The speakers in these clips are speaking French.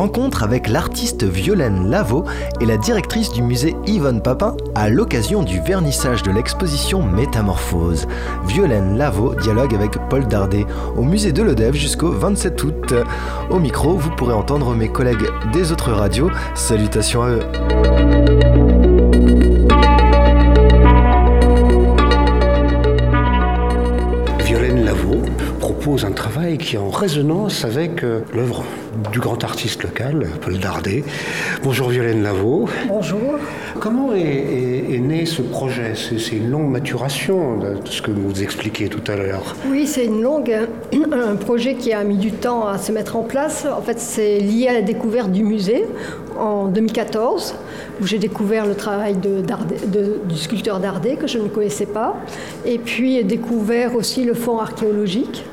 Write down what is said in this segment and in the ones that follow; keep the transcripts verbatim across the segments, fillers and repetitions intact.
Rencontre avec l'artiste Violaine Lavaux et la directrice du musée Yvonne Papin à l'occasion du vernissage de l'exposition Métamorphose. Violaine Lavaux dialogue avec Paul Dardet au musée de l'Odève jusqu'au vingt-sept août. Au micro, vous pourrez entendre mes collègues des autres radios. Salutations à eux. Violaine Lavaux propose un travail qui est en résonance avec euh, l'œuvre du grand artiste local, Paul Dardet. Bonjour Violaine Lavaux. Bonjour. Comment est, est, est né ce projet ? c'est, c'est une longue maturation de ce que vous expliquiez tout à l'heure. Oui, c'est une longue, un projet qui a mis du temps à se mettre en place. En fait, c'est lié à la découverte du musée en deux mille quatorze, où j'ai découvert le travail de Dardet, de, du sculpteur Dardet, que je ne connaissais pas, et puis découvert aussi le fonds archéologique.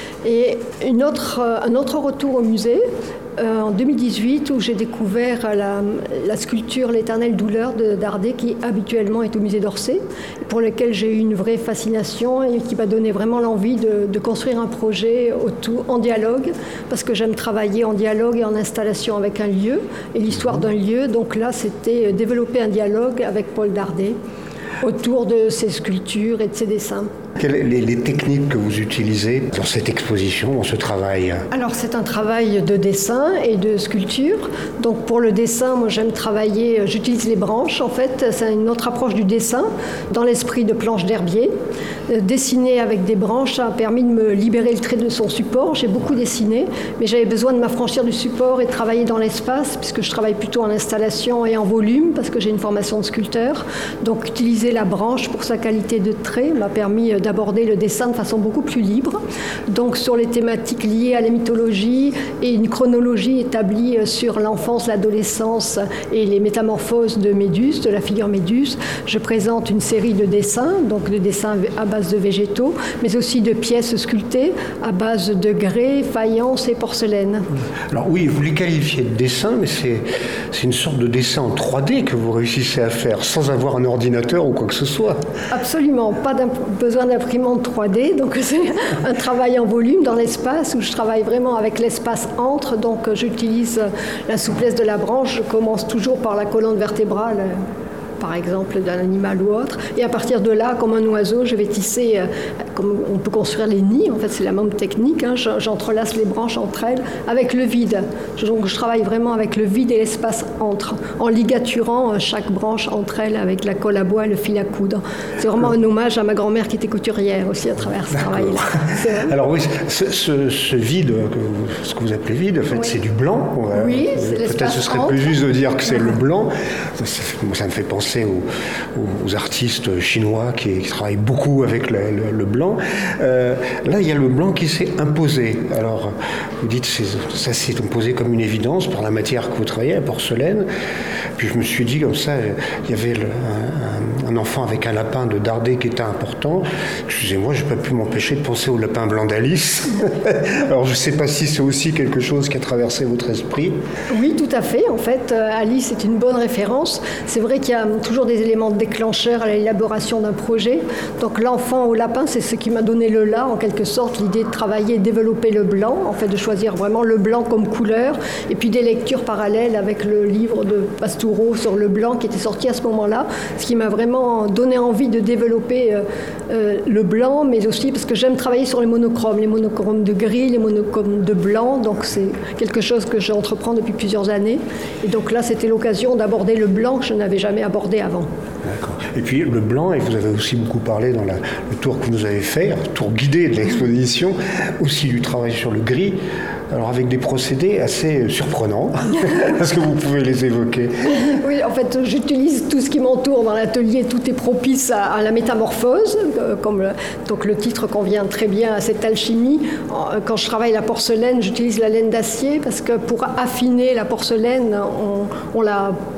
Et une autre, un autre retour au musée euh, en deux mille dix-huit, où j'ai découvert la, la sculpture L'éternelle douleur de Dardet, qui habituellement est au musée d'Orsay, pour lequel j'ai eu une vraie fascination et qui m'a donné vraiment l'envie de, de construire un projet autour, en dialogue, parce que j'aime travailler en dialogue et en installation avec un lieu et l'histoire d'un lieu. Donc là, c'était développer un dialogue avec Paul Dardet autour de ses sculptures et de ses dessins. Quelles sont les, les techniques que vous utilisez dans cette exposition, dans ce travail ? Alors c'est un travail de dessin et de sculpture. Donc pour le dessin, moi j'aime travailler, j'utilise les branches en fait, c'est une autre approche du dessin, dans l'esprit de planche d'herbier. Euh, dessiner avec des branches a permis de me libérer le trait de son support. J'ai beaucoup dessiné, mais j'avais besoin de m'affranchir du support et de travailler dans l'espace, puisque je travaille plutôt en installation et en volume, parce que j'ai une formation de sculpteur. Donc utiliser la branche pour sa qualité de trait m'a permis d'aborder le dessin de façon beaucoup plus libre, donc sur les thématiques liées à la mythologie et une chronologie établie sur l'enfance, l'adolescence et les métamorphoses de Méduse, de la figure Méduse. Je présente une série de dessins, donc de dessins à base de végétaux, mais aussi de pièces sculptées à base de grès, faïence et porcelaine. Alors oui, vous les qualifiez de dessin, mais c'est, c'est une sorte de dessin en trois D que vous réussissez à faire sans avoir un ordinateur ou quoi que ce soit. Absolument, pas besoin d'imprimante trois D, donc c'est un travail en volume dans l'espace où je travaille vraiment avec l'espace entre, donc j'utilise la souplesse de la branche, je commence toujours par la colonne vertébrale, par exemple d'un animal ou autre, et à partir de là, comme un oiseau, je vais tisser, euh, comme on peut construire les nids, en fait c'est la même technique, hein, j'entrelace les branches entre elles avec le vide, donc je travaille vraiment avec le vide et l'espace entre, en ligaturant chaque branche entre elles avec la colle à bois et le fil à coudre. C'est vraiment un hommage à ma grand-mère qui était couturière aussi à travers ce travail-là. Alors oui, ce, ce, ce vide, que vous, ce que vous appelez vide, en fait, oui. C'est du blanc. Oui, c'est l'espace Peut-être ce serait entre. plus juste de dire que c'est le blanc. Ça, ça me fait penser Aux, aux artistes chinois qui, qui travaillent beaucoup avec le, le, le blanc. Euh, là, il y a le blanc qui s'est imposé. Alors, vous dites que ça s'est imposé comme une évidence par la matière que vous travaillez, la porcelaine. Puis je me suis dit comme ça, il y avait le, un, un enfant avec un lapin de Dardet qui était important. Excusez-moi, je n'ai pas pu m'empêcher de penser au lapin blanc d'Alice. Alors, je ne sais pas si c'est aussi quelque chose qui a traversé votre esprit. Oui, tout à fait. En fait, Alice est une bonne référence. C'est vrai qu'il y a toujours des éléments déclencheurs à l'élaboration d'un projet. Donc l'enfant au lapin, c'est ce qui m'a donné le là, en quelque sorte, l'idée de travailler et développer le blanc, en fait de choisir vraiment le blanc comme couleur, et puis des lectures parallèles avec le livre de Pastoureau sur le blanc qui était sorti à ce moment-là, ce qui m'a vraiment donné envie de développer euh, euh, le blanc, mais aussi parce que j'aime travailler sur les monochromes, les monochromes de gris, les monochromes de blanc, donc c'est quelque chose que j'entreprends depuis plusieurs années. Et donc là, c'était l'occasion d'aborder le blanc que je n'avais jamais abordé avant. D'accord. Et puis le blanc, et vous avez aussi beaucoup parlé dans la, le tour que vous avez fait, le tour guidé de l'exposition, aussi du travail sur le gris, alors avec des procédés assez surprenants. Est-ce que vous pouvez les évoquer ? Oui, en fait, j'utilise tout ce qui m'entoure dans l'atelier, tout est propice à, à la métamorphose, euh, comme le, donc le titre convient très bien à cette alchimie. Quand je travaille la porcelaine, j'utilise la laine d'acier parce que pour affiner la porcelaine, on, on la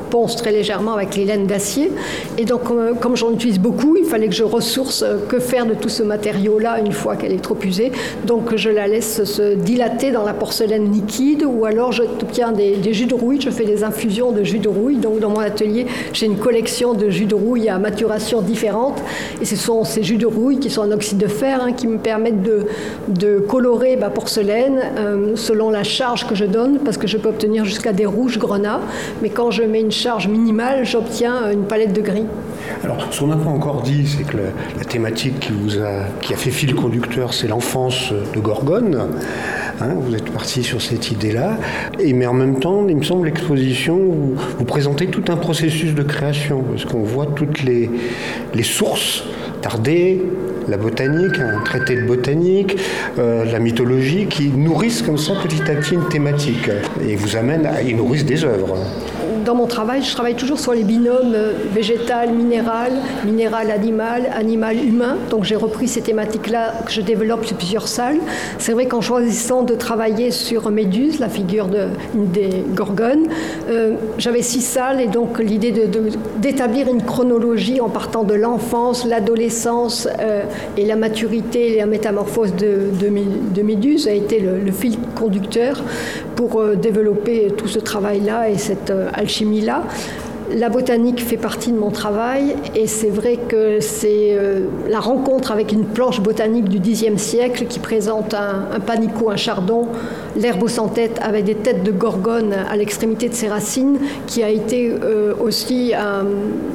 ponce très légèrement avec les laines d'acier. Et donc, euh, comme j'en utilise beaucoup, il fallait que je ressource euh, que faire de tout ce matériau-là une fois qu'elle est trop usée. Donc, je la laisse se dilater dans la porcelaine liquide, ou alors j'obtiens des, des jus de rouille. Je fais des infusions de jus de rouille. Donc, dans mon atelier, j'ai une collection de jus de rouille à maturation différente. Et ce sont ces jus de rouille qui sont en oxyde de fer hein, qui me permettent de, de colorer ma porcelaine euh, selon la charge que je donne, parce que je peux obtenir jusqu'à des rouges grenats. Mais quand je mets une charge minimale, j'obtiens une palette de gris. Alors, ce qu'on n'a pas encore dit, c'est que la, la thématique qui, vous a, qui a fait fil conducteur, c'est l'enfance de Gorgone. Hein, vous êtes parti sur cette idée-là. Et, mais en même temps, il me semble, l'exposition, vous, vous présentez tout un processus de création, parce qu'on voit toutes les, les sources, Tardet, la botanique, un traité de botanique, euh, la mythologie, qui nourrissent comme ça petit à petit une thématique et vous amènent à, ils nourrissent des œuvres. Dans mon travail, je travaille toujours sur les binômes végétal, minéral, minéral, animal, animal, humain. Donc j'ai repris ces thématiques-là que je développe sur plusieurs salles. C'est vrai qu'en choisissant de travailler sur Méduse, la figure de, des Gorgones, euh, j'avais six salles et donc l'idée de, de, d'établir une chronologie en partant de l'enfance, l'adolescence euh, et la maturité et la métamorphose de, de, de Méduse a été le, le fil conducteur pour euh, développer tout ce travail-là et cette euh, alchimie-là. La botanique fait partie de mon travail et c'est vrai que c'est euh, la rencontre avec une planche botanique du dixième siècle qui présente un, un panico, un chardon, l'herbe sans tête avec des têtes de gorgone à l'extrémité de ses racines qui a été euh, aussi un,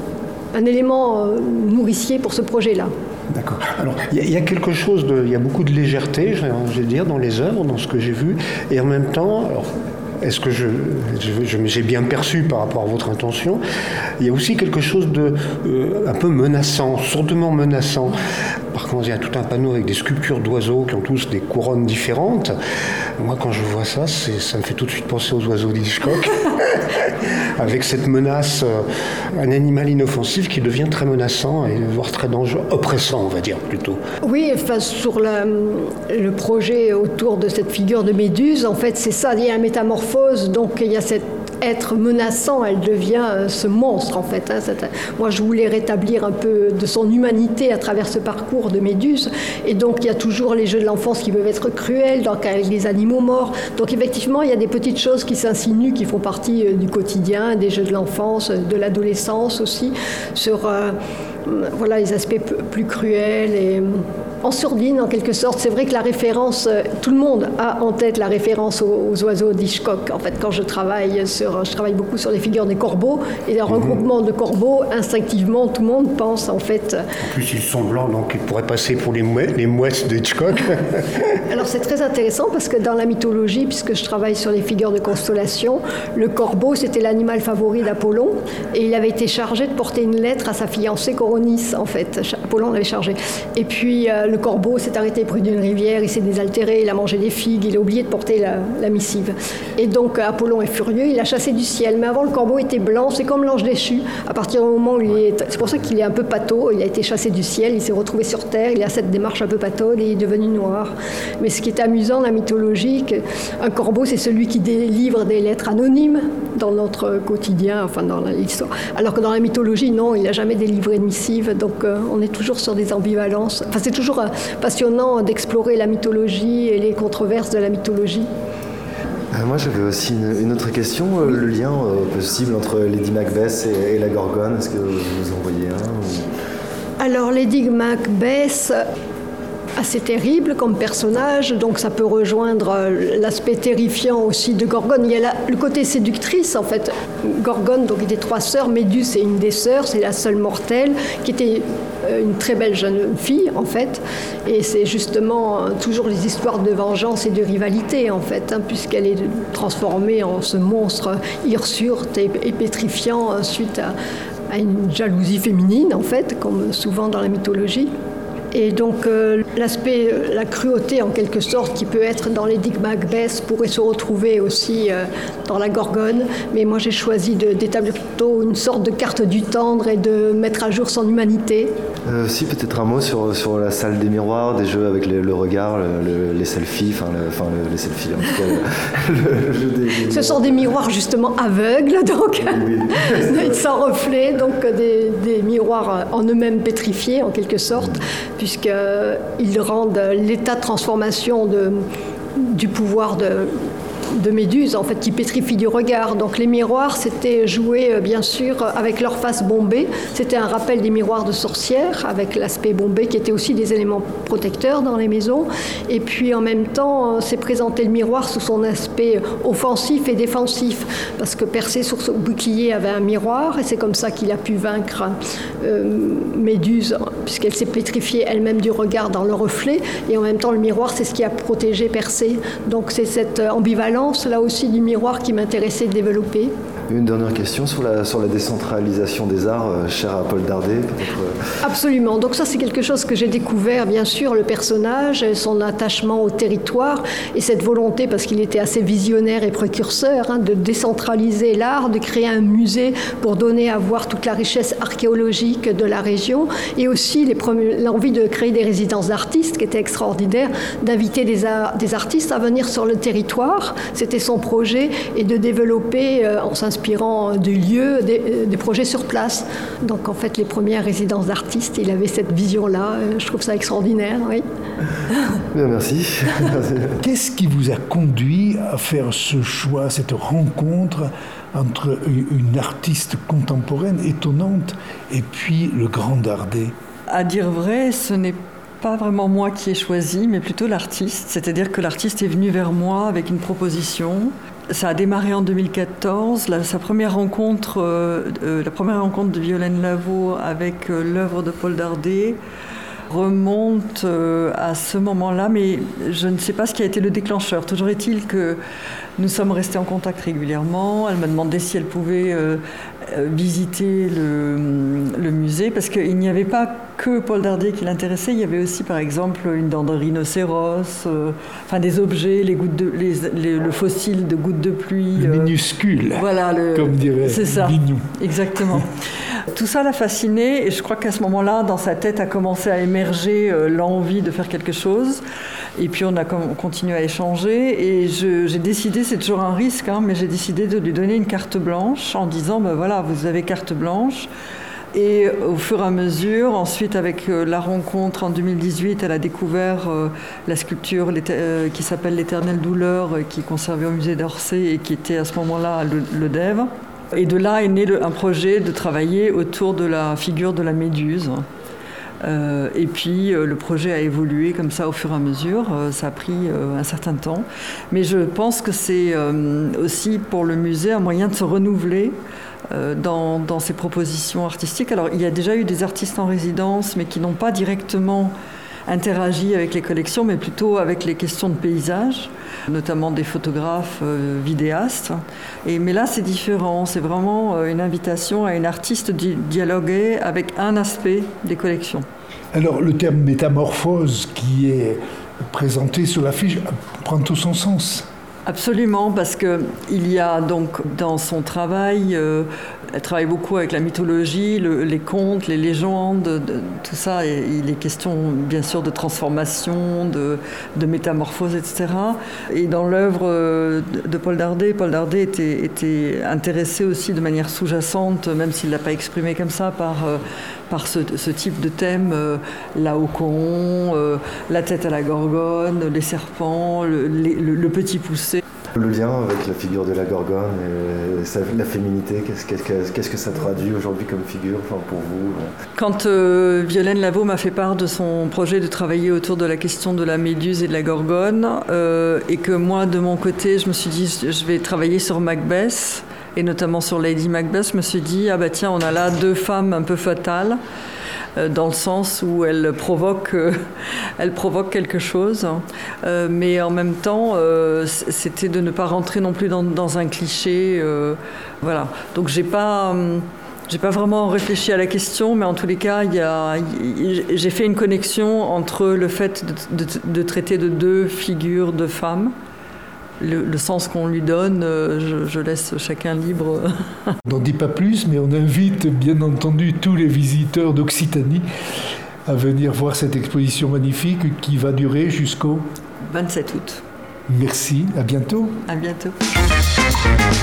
un élément euh, nourricier pour ce projet-là. D'accord. Alors, il y, y a quelque chose de... Il y a beaucoup de légèreté, je vais dire, dans les œuvres, dans ce que j'ai vu. Et en même temps, alors, est-ce que je, je, je, j'ai bien perçu par rapport à votre intention, il y a aussi quelque chose de euh, un peu menaçant, sourdement menaçant. Par contre, il y a tout un panneau avec des sculptures d'oiseaux qui ont tous des couronnes différentes. Moi, quand je vois ça, c'est, ça me fait tout de suite penser aux oiseaux d'Hitchcock. Avec cette menace, euh, un animal inoffensif qui devient très menaçant et voire très dangereux, oppressant, on va dire plutôt. Oui, enfin, sur la, le projet autour de cette figure de Méduse, en fait, c'est ça, il y a la métamorphose, donc il y a cet être menaçant, elle devient euh, ce monstre, en fait. Hein, cette, moi, je voulais rétablir un peu de son humanité à travers ce parcours de Méduse, et donc il y a toujours les jeux de l'enfance qui peuvent être cruels, donc avec les animaux morts. Donc effectivement, il y a des petites choses qui s'insinuent, qui font partie euh, du quotidien, des jeux de l'enfance, de l'adolescence aussi, sur euh, voilà, les aspects p- plus cruels et en sourdine en quelque sorte. C'est vrai que la référence, euh, tout le monde a en tête la référence aux, aux oiseaux d'Hitchcock. En fait, quand je travaille sur, je travaille beaucoup sur les figures des corbeaux et le mmh. regroupement de corbeaux, instinctivement, tout le monde pense en fait. En plus, ils sont blancs, donc ils pourraient passer pour les mouettes, les mouettes d'Hitchcock. Alors c'est très intéressant parce que dans la mythologie, puisque je travaille sur les figures de constellation, le corbeau c'était l'animal favori d'Apollon et il avait été chargé de porter une lettre à sa fiancée Coronis en fait. Apollon l'avait chargé. Et puis euh, le corbeau s'est arrêté près d'une rivière, il s'est désaltéré, il a mangé des figues, il a oublié de porter la, la missive. Et donc Apollon est furieux, il l'a chassé du ciel. Mais avant le corbeau était blanc, c'est comme l'ange déchu. À partir du moment où il est, c'est pour ça qu'il est un peu pâteau, il a été chassé du ciel, il s'est retrouvé sur terre, il a cette démarche un peu pataude et il est devenu noir. Mais ce qui est amusant dans la mythologie, un corbeau c'est celui qui délivre des lettres anonymes dans notre quotidien, enfin dans l'histoire. Alors que dans la mythologie, non, il n'a jamais délivré de missive, donc euh, on est toujours sur des ambivalences. Enfin, c'est toujours euh, passionnant d'explorer la mythologie et les controverses de la mythologie. Euh, moi, j'avais aussi une, une autre question, euh, le lien euh, possible entre Lady Macbeth et, et la Gorgone. Est-ce que vous en voyez un ou... Alors, Lady Macbeth, assez terrible comme personnage, donc ça peut rejoindre l'aspect terrifiant aussi de Gorgone. Il y a la, le côté séductrice, en fait. Gorgone, donc, était trois sœurs. Méduse, c'est une des sœurs, c'est la seule mortelle, qui était une très belle jeune fille, en fait. Et c'est justement toujours les histoires de vengeance et de rivalité, en fait, hein, puisqu'elle est transformée en ce monstre hirsute et, et pétrifiant suite à, à une jalousie féminine, en fait, comme souvent dans la mythologie. Et donc, euh, l'aspect, la cruauté en quelque sorte qui peut être dans l'édicte Macbeth pourrait se retrouver aussi euh, dans la Gorgone, mais moi j'ai choisi de, d'établir plutôt une sorte de carte du tendre et de mettre à jour son humanité. Euh, si, peut-être un mot sur, sur la salle des miroirs, des jeux avec le, le regard, le, le, les selfies, enfin, le, enfin le, les selfies en tout cas. Le, le jeu des, des Ce sont des miroirs justement aveugles, donc oui. Sans reflet, donc des, des miroirs en eux-mêmes pétrifiés en quelque sorte, puisqu'ils rendent l'état de transformation de, du pouvoir de, de Méduse, en fait, qui pétrifie du regard. Donc les miroirs, c'était joué, bien sûr, avec leur face bombée. C'était un rappel des miroirs de sorcières, avec l'aspect bombé, qui était aussi des éléments protecteurs dans les maisons. Et puis, en même temps, c'est présenté le miroir sous son aspect offensif et défensif, parce que Persée, sur son bouclier, avait un miroir, et c'est comme ça qu'il a pu vaincre euh, Méduse, puisqu'elle s'est pétrifiée elle-même du regard dans le reflet. Et en même temps, le miroir, c'est ce qui a protégé Persée. Donc c'est cette ambivalence là aussi du miroir qui m'intéressait de développer. Une dernière question sur la, sur la décentralisation des arts, euh, chère à Paul Dardet, peut-être. Euh... Absolument. Donc ça, c'est quelque chose que j'ai découvert, bien sûr, le personnage, son attachement au territoire et cette volonté, parce qu'il était assez visionnaire et précurseur, hein, de décentraliser l'art, de créer un musée pour donner à voir toute la richesse archéologique de la région et aussi les premiers, l'envie de créer des résidences d'artistes qui était extraordinaire, d'inviter des, a- des artistes à venir sur le territoire. C'était son projet et de développer, euh, en s'inspirant inspirant des lieux, des, des projets sur place. Donc en fait, les premières résidences d'artistes, il avait cette vision-là. Je trouve ça extraordinaire, oui. Bien, merci. Qu'est-ce qui vous a conduit à faire ce choix, cette rencontre entre une artiste contemporaine étonnante et puis le grand Dardet ? À dire vrai, ce n'est pas vraiment moi qui ai choisi, mais plutôt l'artiste. C'est-à-dire que l'artiste est venu vers moi avec une proposition. Ça a démarré en deux mille quatorze. La, sa première rencontre, euh, euh, la première rencontre de Violaine Lavaux avec euh, l'œuvre de Paul Dardet remonte euh, à ce moment-là, mais je ne sais pas ce qui a été le déclencheur. Toujours est-il que nous sommes restés en contact régulièrement. Elle m'a demandé si elle pouvait euh, visiter le, le musée, parce qu'il n'y avait pas que Paul Dardet qui l'intéressait, il y avait aussi par exemple une dent de rhinocéros, euh, enfin des objets, les gouttes de, les, les, le fossile de gouttes de pluie. Le euh, minuscule, voilà, le, comme dirait c'est ça, Bignou. Exactement. Tout ça l'a fasciné et je crois qu'à ce moment-là, dans sa tête a commencé à émerger euh, l'envie de faire quelque chose. Et puis on a com- continué à échanger et je, j'ai décidé, c'est toujours un risque, hein, mais j'ai décidé de lui donner une carte blanche en disant, ben voilà, vous avez carte blanche. Et au fur et à mesure, ensuite avec euh, la rencontre en deux mille dix-huit, elle a découvert euh, la sculpture euh, qui s'appelle l'Éternelle Douleur, euh, qui est conservée au musée d'Orsay et qui était à ce moment-là le, le D E V. Et de là est né le, un projet de travailler autour de la figure de la Méduse. Euh, et puis euh, le projet a évolué comme ça au fur et à mesure, euh, ça a pris euh, un certain temps. Mais je pense que c'est euh, aussi pour le musée un moyen de se renouveler euh, dans, dans ses propositions artistiques. Alors il y a déjà eu des artistes en résidence, mais qui n'ont pas directement interagi avec les collections, mais plutôt avec les questions de paysage, notamment des photographes, euh, vidéastes. Et, mais là, c'est différent. C'est vraiment euh, une invitation à une artiste de dialoguer avec un aspect des collections. Alors, le terme métamorphose qui est présenté sur l'affiche prend tout son sens. Absolument, parce qu'il y a donc dans son travail, euh, elle travaille beaucoup avec la mythologie, le, les contes, les légendes, de, de, tout ça. Et il est question bien sûr de transformation, de, de métamorphose, et cetera. Et dans l'œuvre de, de Paul Dardet, Paul Dardet était, était intéressé aussi de manière sous-jacente, même s'il ne l'a pas exprimé comme ça, par, euh, par ce, ce type de thème, euh, Laocoon, euh, la tête à la gorgone, les serpents, le, les, le, le petit poussé. Le lien avec la figure de la Gorgone et sa, la féminité, qu'est-ce, qu'est-ce, qu'est-ce que ça traduit aujourd'hui comme figure, enfin, pour vous? Quand euh, Violaine Lavaux m'a fait part de son projet de travailler autour de la question de la Méduse et de la Gorgone, euh, et que moi, de mon côté, je me suis dit, je vais travailler sur Macbeth, et notamment sur Lady Macbeth, je me suis dit, ah bah tiens, on a là deux femmes un peu fatales, dans le sens où elle provoque, euh, elle provoque quelque chose. Euh, mais en même temps, euh, c'était de ne pas rentrer non plus dans, dans un cliché. Euh, voilà. Donc j'ai pas... Euh, J'ai pas vraiment réfléchi à la question, mais en tous les cas, il y a, j'ai fait une connexion entre le fait de, de, de traiter de deux figures de femmes. Le, le sens qu'on lui donne, je, je laisse chacun libre. On n'en dit pas plus, mais on invite bien entendu tous les visiteurs d'Occitanie à venir voir cette exposition magnifique qui va durer jusqu'au vingt-sept août. Merci, à bientôt. À bientôt.